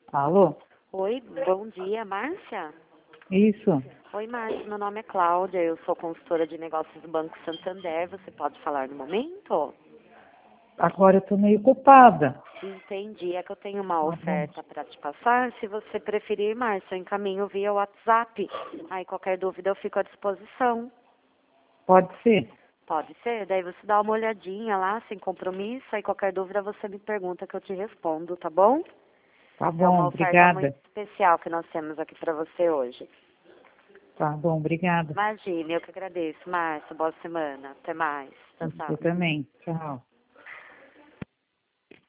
Alô? Oi, bom dia, Márcia? Isso. Oi, Márcia, meu nome é Cláudia, eu sou consultora de negócios do Banco Santander, você pode falar no momento? Agora eu tô meio ocupada. Entendi, é que eu tenho uma Tá bom. oferta para te passar, se você preferir, Márcia, eu encaminho via WhatsApp, aí qualquer dúvida eu fico à disposição. Pode ser? Pode ser? Daí você dá uma olhadinha lá, sem compromisso, aí qualquer dúvida você me pergunta que eu te respondo, tá bom? Tá É bom, uma oferta muito obrigada. especial que nós temos aqui para você hoje. Tá bom, obrigada. Imagine, eu que agradeço. Márcia, boa semana. Até mais. Tchau, Você tchau. também. Tchau.